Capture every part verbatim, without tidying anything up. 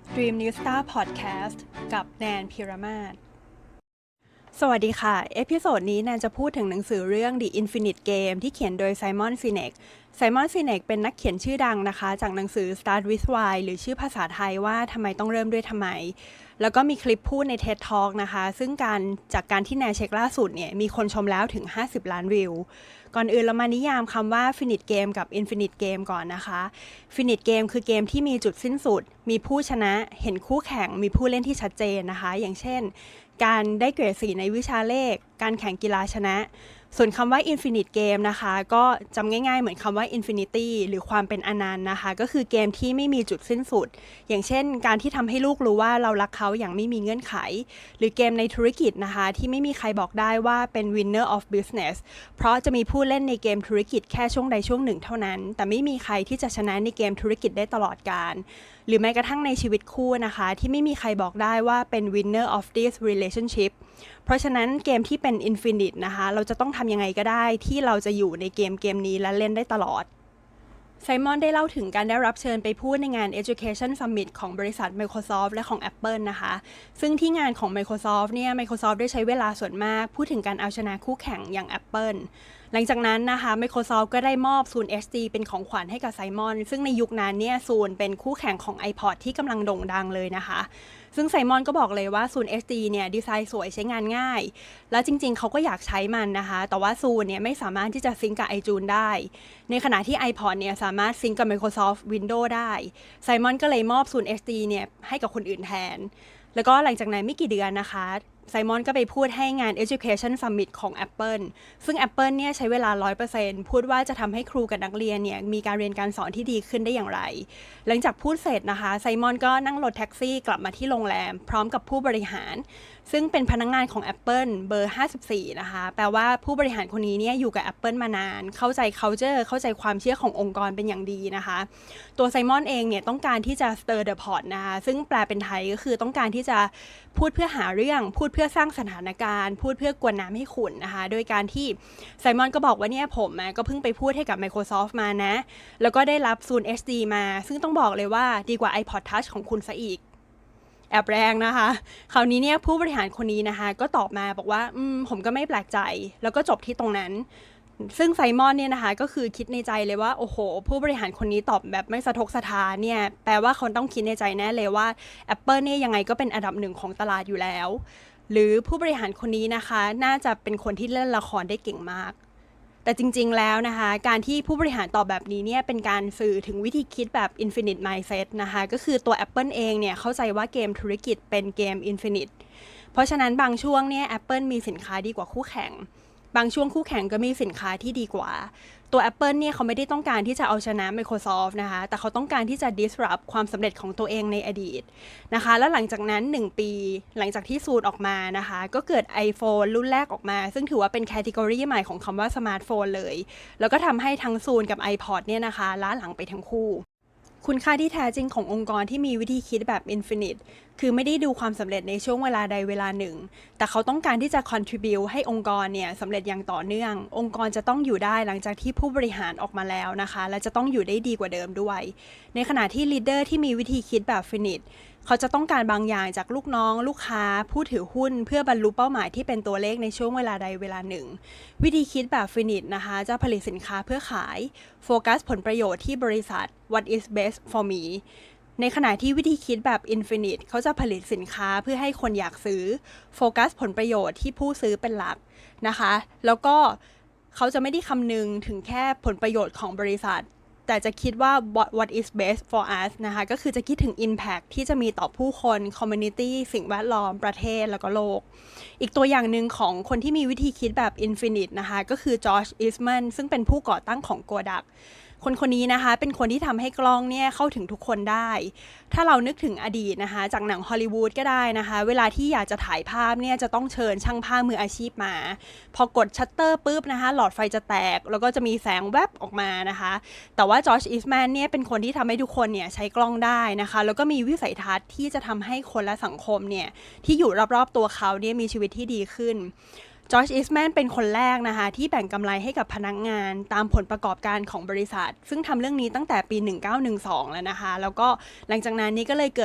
Dream New Star Podcast กับแนนพิรมาศสวัสดีค่ะเอพิโซดนี้แนนจะพูดถึงหนังสือเรื่อง The Infinite Game ที่เขียนโดย Simon Sinek Simon Sinek เป็นนักเขียนชื่อดังนะคะจากหนังสือ Start with Why หรือชื่อภาษาไทยว่าทำไมต้องเริ่มด้วยทำไมแล้วก็มีคลิปพูดใน TED Talk นะคะซึ่งการจากการที่แนนเช็คล่าสุดเนี่ยมีคนชมแล้วถึงห้าสิบล้านวิวก่อนอื่นเรามานิยามคำว่า Finite Game กับ Infinite Game ก่อนนะคะ Finite Game คือเกมที่มีจุดสิ้นสุดมีผู้ชนะเห็นคู่แข่งมีผู้เล่นที่ชัดเจนนะคะอย่างเช่นการได้เกรดสี่ในวิชาเลขการแข่งกีฬาชนะส่วนคำว่า Infinite Game นะคะก็จำง่ายๆเหมือนคำว่า Infinity หรือความเป็นอนันต์นะคะก็คือเกมที่ไม่มีจุดสิ้นสุดอย่างเช่นการที่ทำให้ลูกรู้ว่าเรารักเขาอย่างไม่มีเงื่อนไขหรือเกมในธุรกิจนะคะที่ไม่มีใครบอกได้ว่าเป็น winner of business เพราะจะมีผู้เล่นในเกมธุรกิจแค่ช่วงใดช่วงหนึ่งเท่านั้นแต่ไม่มีใครที่จะชนะในเกมธุรกิจได้ตลอดกาลหรือแม้กระทั่งในชีวิตคู่นะคะที่ไม่มีใครบอกได้ว่าเป็น winner of this relationship เพราะฉะนั้นเกมที่เป็น infinite นะคะเราจะต้องทำยังไงก็ได้ที่เราจะอยู่ในเกมเกมนี้และเล่นได้ตลอดไซมอนได้เล่าถึงการได้รับเชิญไปพูดในงาน Education Summit ของบริษัท Microsoft และของ Apple นะคะซึ่งที่งานของ Microsoft เนี่ย Microsoft ได้ใช้เวลาส่วนมากพูดถึงการเอาชนะคู่แข่งอย่าง Apple หลังจากนั้นนะคะ Microsoft ก็ได้มอบ Zune เอช ดี เป็นของขวัญให้กับไซมอนซึ่งในยุคนั้นเนี่ย Zune เป็นคู่แข่งของ iPod ที่กำลังโด่งดังเลยนะคะซึ่งไซมอนก็บอกเลยว่า Zune เอช ดี เนี่ยดีไซน์สวยใช้งานง่ายแล้วจริงๆเขาก็อยากใช้มันนะคะแต่ว่า Zune เนี่ยไม่สามารถที่จะซิงก์กับ iTunes ได้ในขณะที่ iPod เนี่ยสามารถซิงก์กับ Microsoft Windows ได้ไซมอนก็เลยมอบ Zune เอช ดี เนี่ยให้กับคนอื่นแทนแล้วก็หลังจากนั้นไม่กี่เดือนนะคะไซมอนก็ไปพูดให้งาน Education Summit ของ Apple ซึ่ง Apple เนี่ยใช้เวลา ร้อยเปอร์เซ็นต์ พูดว่าจะทำให้ครูกับนักเรียนเนี่ยมีการเรียนการสอนที่ดีขึ้นได้อย่างไรหลังจากพูดเสร็จนะคะไซมอนก็นั่งรถแท็กซี่กลับมาที่โรงแรมพร้อมกับผู้บริหารซึ่งเป็นพนักงานของ Apple เบอร์ห้าสิบสี่นะคะแปลว่าผู้บริหารคนนี้เนี่ยอยู่กับ Apple มานานเข้าใจ culture เข้าใจความเชื่อขององค์กรเป็นอย่างดีนะคะตัวไซมอนเองเนี่ยต้องการที่จะ stir the pot นะคะซึ่งแปลเป็นไทยก็คือต้องการที่จะพูดเพื่อหาเรื่องพูดเพื่อสร้างสถานการณ์พูดเพื่อกวนน้ำให้ขุ่นนะคะโดยการที่ไซมอนก็บอกว่าเนี่ยผมก็เพิ่งไปพูดให้กับ Microsoft มานะแล้วก็ได้รับ Zune เอช ดี มาซึ่งต้องบอกเลยว่าดีกว่า iPod Touch ของคุณซะอีกแอบแรงนะคะคราวนี้เนี่ยผู้บริหารคนนี้นะคะก็ตอบมาบอกว่าอืมผมก็ไม่แปลกใจแล้วก็จบที่ตรงนั้นซึ่งไซมอนเนี่ยนะคะก็คือคิดในใจเลยว่าโอ้โหผู้บริหารคนนี้ตอบแบบไม่สะทกสะท้านเนี่ยแปลว่าเขาต้องคิดในใจแน่เลยว่า Apple เนี่ยยังไงก็เป็นอันดับหนึ่งของตลาดอยู่แล้วหรือผู้บริหารคนนี้นะคะน่าจะเป็นคนที่เล่นละครได้เก่งมากแต่จริงๆแล้วนะคะการที่ผู้บริหารตอบแบบนี้เนี่ยเป็นการสื่อถึงวิธีคิดแบบ infinite mindset นะคะก็คือตัว Apple เองเนี่ยเข้าใจว่าเกมธุรกิจเป็นเกม infinite เพราะฉะนั้นบางช่วงเนี่ย Apple มีสินค้าดีกว่าคู่แข่งบางช่วงคู่แข่งก็มีสินค้าที่ดีกว่าตัว Apple เนี่ยเขาไม่ได้ต้องการที่จะเอาชนะ Microsoft นะคะแต่เขาต้องการที่จะ disrupt ความสำเร็จของตัวเองในอดีตนะคะแล้วหลังจากนั้นหนึ่งปีหลังจากที่ซูนออกมานะคะก็เกิด iPhone รุ่นแรกออกมาซึ่งถือว่าเป็นแคตตากรีใหม่ของคำว่าสมาร์ทโฟนเลยแล้วก็ทำให้ทั้งซูนกับ iPod เนี่ยนะคะล้าหลังไปทั้งคู่คุณค่าที่แท้จริงขององค์กรที่มีวิธีคิดแบบ infinite คือไม่ได้ดูความสำเร็จในช่วงเวลาใดเวลาหนึ่งแต่เขาต้องการที่จะ contribute ให้องค์กรเนี่ยสำเร็จอย่างต่อเนื่ององค์กรจะต้องอยู่ได้หลังจากที่ผู้บริหารออกมาแล้วนะคะและจะต้องอยู่ได้ดีกว่าเดิมด้วยในขณะที่ leader ที่มีวิธีคิดแบบ finite เขาจะต้องการบางอย่างจากลูกน้องลูกค้าผู้ถือหุ้นเพื่อบรรลุเป้าหมายที่เป็นตัวเลขในช่วงเวลาใดเวลาหนึ่งวิธีคิดแบบ finite นะคะจะผลิตสินค้าเพื่อขายโฟกัสผลประโยชน์ที่บริษัท what is best for me ในขณะที่วิธีคิดแบบ infinite เขาจะผลิตสินค้าเพื่อให้คนอยากซื้อโฟกัสผลประโยชน์ที่ผู้ซื้อเป็นหลักนะคะแล้วก็เขาจะไม่ได้คำนึงถึงแค่ผลประโยชน์ของบริษัทแต่จะคิดว่า what, what is best for us นะคะก็คือจะคิดถึง impact ที่จะมีต่อผู้คน community สิ่งแวดล้อมประเทศแล้วก็โลกอีกตัวอย่างหนึ่งของคนที่มีวิธีคิดแบบ infinite นะคะก็คือจอร์จ อิสแมนซึ่งเป็นผู้ก่อตั้งของ Kodakคนคนนี้นะคะเป็นคนที่ทำให้กล้องเนี่ยเข้าถึงทุกคนได้ถ้าเรานึกถึงอดีตนะคะจากหนังฮอลลีวูดก็ได้นะคะเวลาที่อยากจะถ่ายภาพเนี่ยจะต้องเชิญช่างภาพมืออาชีพมาพอกดชัตเตอร์ปุ๊บนะคะหลอดไฟจะแตกแล้วก็จะมีแสงแวบออกมานะคะแต่ว่าจอร์จ อิสแมนเนี่ยเป็นคนที่ทำให้ทุกคนเนี่ยใช้กล้องได้นะคะแล้วก็มีวิสัยทัศน์ที่จะทำให้คนและสังคมเนี่ยที่อยู่รอบๆตัวเขาเนี่ยมีชีวิตที่ดีขึ้น จอร์จ อิสแมนเป็นคนแรกนะคะที่แบ่งกำไรให้กับพนักงานตามผลประกอบการของบริษัทซึ่งทำเรื่องนี้ตั้งแต่ปีหนึ่งเก้าหนึ่งสองแล้วนะคะแล้วก็หลังจากนั้นนี้ก็เลยเกิด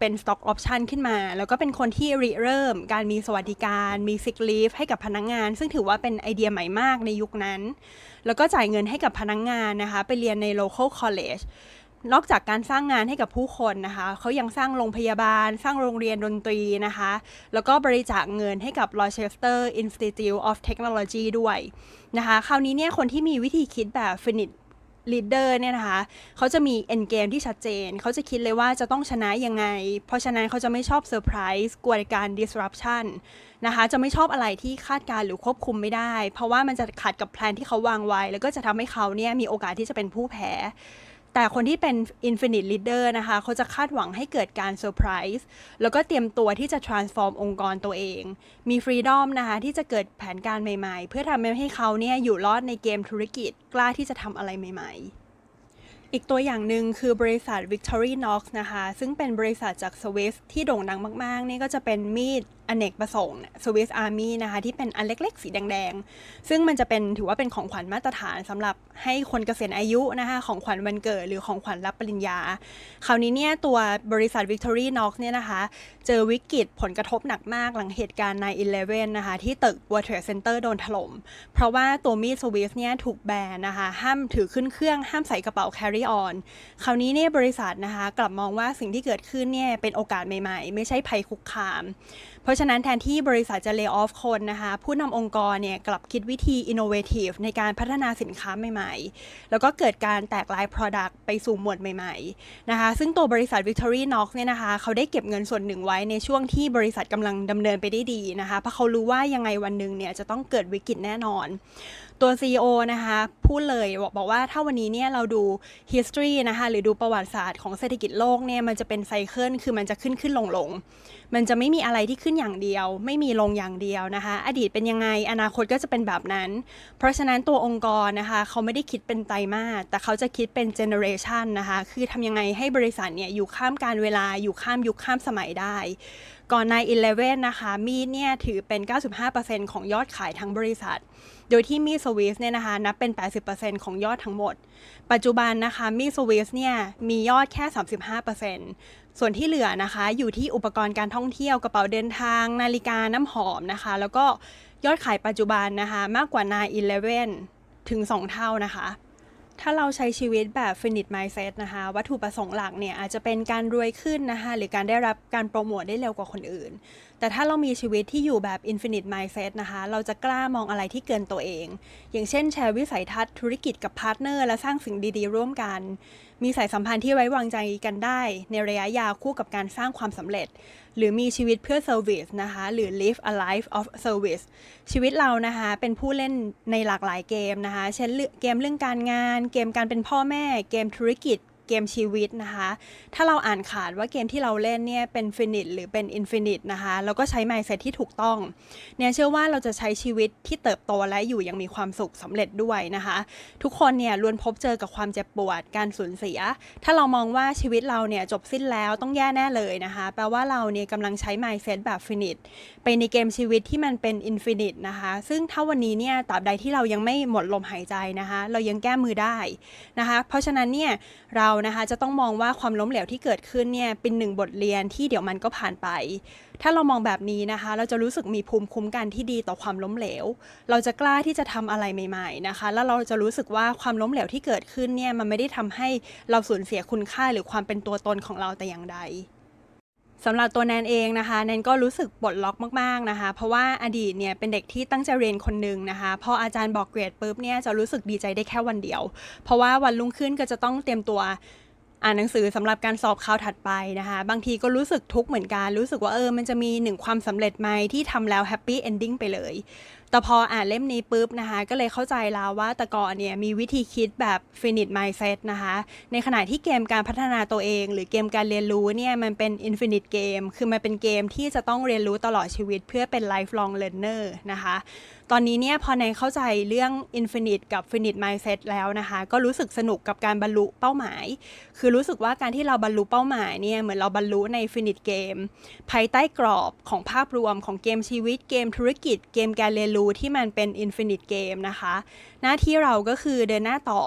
เป็น stock option ขึ้นมาแล้วก็เป็นคนที่ริเริ่มการมีสวัสดิการมี sick leave ให้กับพนักงานซึ่งถือว่าเป็นไอเดียใหม่มากในยุคนั้นแล้วก็จ่ายเงินให้กับพนักงานนะคะไปเรียนใน local collegeนอกจากการสร้างงานให้กับผู้คนนะคะเขายังสร้างโรงพยาบาลสร้างโรงเรียนดนตรีนะคะแล้วก็บริจาคเงินให้กับ Rochester Institute of Technology ด้วยนะคะคราวนี้เนี่ยคนที่มีวิธีคิดแบบ Finite Leader เนี่ยนะคะเขาจะมี end game ที่ชัดเจนเขาจะคิดเลยว่าจะต้องชนะยังไงเพราะฉะนั้นเขาจะไม่ชอบ surprise กลัวการ disruption นะคะจะไม่ชอบอะไรที่คาดการหรือควบคุมไม่ได้เพราะว่ามันจะขัดกับแพลนที่เขาวางไว้แล้วก็จะทำให้เขาเนี่ยมีโอกาสที่จะเป็นผู้แพ้แต่คนที่เป็น Infinite Leader นะคะเขาจะคาดหวังให้เกิดการเซอร์ไพรส์แล้วก็เตรียมตัวที่จะ transform องค์กรตัวเองมี freedom นะคะที่จะเกิดแผนการใหม่ๆเพื่อทำให้เขาเนี่ยอยู่รอดในเกมธุรกิจกล้าที่จะทำอะไรใหม่ๆอีกตัวอย่างหนึ่งคือบริษัท Victorinox นะคะซึ่งเป็นบริษัทจากสวิสที่โด่งดังมากๆนี่ก็จะเป็นมีดอเนกประสงค์ Swiss Army นะคะที่เป็นอันเล็กๆสีแดงๆซึ่งมันจะเป็นถือว่าเป็นของขวัญมาตรฐานสำหรับให้คนเกษียณอายุนะคะของขวัญวันเกิดหรือของขวัญรับปริญญาคราวนี้เนี่ยตัวบริษัท Victorinox เนี่ยนะคะเจอวิกฤตผลกระทบหนักมากหลังเหตุการณ์ ไนน์ อีเลฟเว่น นะคะที่ตึก World Trade Center โดนถล่มเพราะว่าตัวมีดสวิสเนี่ยถูกแบนนะคะห้ามถือขึ้นเครื่องห้ามใส่กระเป๋า carry on คราวนี้เนี่ยบริษัทนะคะกลับมองว่าสิ่งที่เกิดขึ้นเนี่ยเป็นโอกาสใหม่ๆไม่ใช่ภัยคุกคามเพราะฉะนั้นแทนที่บริษัทจะ lay off คนนะคะผู้นำองค์กรเนี่ยกลับคิดวิธี innovative ในการพัฒนาสินค้าใหม่ๆแล้วก็เกิดการแตกลาย product ไปสู่หมวดใหม่ๆนะคะซึ่งตัวบริษัท Victorinox เนี่ยนะคะเขาได้เก็บเงินส่วนหนึ่งไว้ในช่วงที่บริษัทกำลังดำเนินไปได้ดีนะคะเพราะเขารู้ว่ายังไงวันหนึ่งเนี่ยจะต้องเกิดวิกฤตแน่นอนตัว ซี อี โอ นะคะพูดเลยบอกบอกว่าถ้าวันนี้เนี่ยเราดู history นะคะหรือดูประวัติศาสตร์ของเศรษฐกิจโลกเนี่ยมันจะเป็นไซเคิลคือมันจะขึ้นขึ้นลงลงมันจะไม่มีอะไรที่ขึ้นอย่างเดียวไม่มีลงอย่างเดียวนะคะอดีตเป็นยังไงอนาคตก็จะเป็นแบบนั้นเพราะฉะนั้นตัวองค์กรนะคะเขาไม่ได้คิดเป็นไตรมาสแต่เขาจะคิดเป็น generation นะคะคือทำยังไงให้บริษัทเนี่ยอยู่ข้ามการเวลาอยู่ข้ามยุคข้ามสมัยได้ก่อน ไนน์ อีเลฟเว่น นะคะมีดเนี่ยถือเป็น เก้าสิบห้าเปอร์เซ็นต์ ของยอดขายทั้งบริษัทโดยที่มีดสวิสเนี่ยนะคะนับเป็น แปดสิบเปอร์เซ็นต์ ของยอดทั้งหมดปัจจุบันนะคะมีดสวิสเนี่ยมียอดแค่ สามสิบห้าเปอร์เซ็นต์ ส่วนที่เหลือนะคะอยู่ที่อุปกรณ์การท่องเที่ยวกระเป๋าเดินทางนาฬิกาน้ำหอมนะคะแล้วก็ยอดขายปัจจุบันนะคะมากกว่า ไนน์ อีเลฟเว่น ถึงสองเท่านะคะถ้าเราใช้ชีวิตแบบ Finite Mindset นะคะวัตถุประสงค์หลักเนี่ยอาจจะเป็นการรวยขึ้นนะคะหรือการได้รับการโปรโมทได้เร็วกว่าคนอื่นแต่ถ้าเรามีชีวิตที่อยู่แบบ Infinite Mindset นะคะเราจะกล้ามองอะไรที่เกินตัวเองอย่างเช่นแชร์วิสัยทัศน์ธุรกิจกับพาร์ทเนอร์และสร้างสิ่งดีๆร่วมกันมีสายสัมพันธ์ที่ไว้วางใจกันได้ในระยะยาวคู่กับการสร้างความสำเร็จหรือมีชีวิตเพื่อ Service นะคะหรือ Live a life of service ชีวิตเรานะคะเป็นผู้เล่นในหลากหลายเกมนะคะเช่นเกมเรื่องการงานเกมการเป็นพ่อแม่เกมธุรกิจเกมชีวิตนะคะถ้าเราอ่านขาดว่าเกมที่เราเล่นเนี่ยเป็น Finite หรือเป็น Infinite นะคะแล้วก็ใช้ mindset ที่ถูกต้องเนี่ยเชื่อว่าเราจะใช้ชีวิตที่เติบโตและอยู่ยังมีความสุขสำเร็จด้วยนะคะทุกคนเนี่ยล้วนพบเจอกับความเจ็บปวดการสูญเสียถ้าเรามองว่าชีวิตเราเนี่ยจบสิ้นแล้วต้องแย่แน่เลยนะคะแปลว่าเราเนี่ยกำลังใช้ mindset แบบ Finite ไปในเกมชีวิตที่มันเป็น Infinite นะคะซึ่งถ้าวันนี้เนี่ยตราบใดที่เรายังไม่หมดลมหายใจนะคะเรายังแก้มือได้นะคะเพราะฉะนั้นเนี่ยเรานะคะจะต้องมองว่าความล้มเหลวที่เกิดขึ้นเนี่ยเป็นหนึ่งบทเรียนที่เดี๋ยวมันก็ผ่านไปถ้าเรามองแบบนี้นะคะเราจะรู้สึกมีภูมิคุ้มกันที่ดีต่อความล้มเหลวเราจะกล้าที่จะทำอะไรใหม่ๆนะคะแล้วเราจะรู้สึกว่าความล้มเหลวที่เกิดขึ้นเนี่ยมันไม่ได้ทำให้เราสูญเสียคุณค่าหรือความเป็นตัวตนของเราแต่อย่างใดสำหรับตัวแนนเองนะคะแนนก็รู้สึกปลดล็อกมากๆนะคะเพราะว่าอดีตเนี่ยเป็นเด็กที่ตั้งใจเรียนคนหนึ่งนะคะพออาจารย์บอกเกรดปุ๊บเนี่ยจะรู้สึกดีใจได้แค่วันเดียวเพราะว่าวันรุ่งขึ้นก็จะต้องเตรียมตัวอ่านหนังสือสำหรับการสอบคราวถัดไปนะคะบางทีก็รู้สึกทุกข์เหมือนกันรู้สึกว่าเออมันจะมีหนึ่งความสำเร็จไหมที่ทำแล้วแฮปปี้เอนดิ้งไปเลยแต่พออ่านเล่มนี้ปุ๊บนะคะก็เลยเข้าใจแล้วว่าแต่ก่อนเนี่ยมีวิธีคิดแบบ Finite Mindset นะคะในขณะที่เกมการพัฒนาตัวเองหรือเกมการเรียนรู้เนี่ยมันเป็น Infinite Game คือมันเป็นเกมที่จะต้องเรียนรู้ตลอดชีวิตเพื่อเป็น Lifelong Learner นะคะตอนนี้เนี่ยพอในเข้าใจเรื่อง Infinite กับ Finite Mindset แล้วนะคะก็รู้สึกสนุกกับการบรรลุเป้าหมายคือรู้สึกว่าการที่เราบรรลุเป้าหมายเนี่ยเหมือนเราบรรลุใน Finite Game ภายใต้กรอบของภาพรวมของเกมชีวิตเกมธุรกิจเกมการเรียนรู้ที่มันเป็น Infinite Game นะคะหน้าที่เราก็คือเดินหน้าต่อ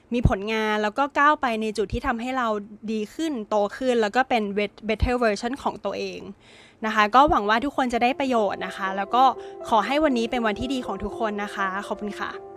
มีผลงานแล้วก็ก้าวไปในจุดที่ทำให้เราดีขึ้นโตขึ้นแล้วก็เป็น better version ของตัวเองนะคะก็หวังว่าทุกคนจะได้ประโยชน์นะคะแล้วก็ขอให้วันนี้เป็นวันที่ดีของทุกคนนะคะขอบคุณค่ะ